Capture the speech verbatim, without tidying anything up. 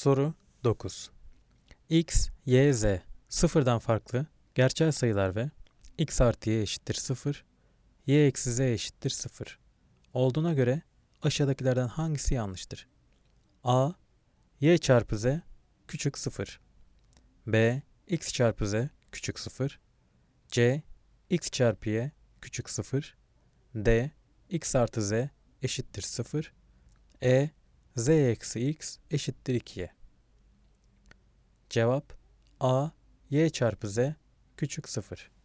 Soru dokuz. X, Y, Z sıfırdan farklı gerçel sayılar ve x artı y eşittir sıfır, y eksi z eşittir sıfır olduğuna göre aşağıdakilerden hangisi yanlıştır? A. Y çarpı z küçük sıfır. B. X çarpı z küçük sıfır. C. X çarpı y küçük sıfır. D. X artı z eşittir sıfır. E. Z eksi x eşittir ikiye. Cevap A. Y çarpı z küçük sıfır.